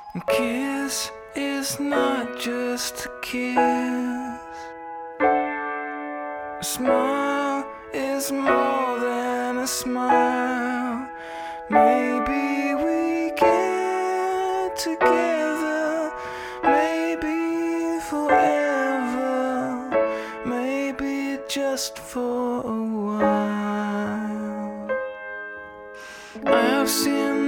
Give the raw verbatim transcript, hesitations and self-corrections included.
A kiss is not just a kiss. A smile is more than a smile. Maybe we get together, maybe forever, maybe just for a while. I've seen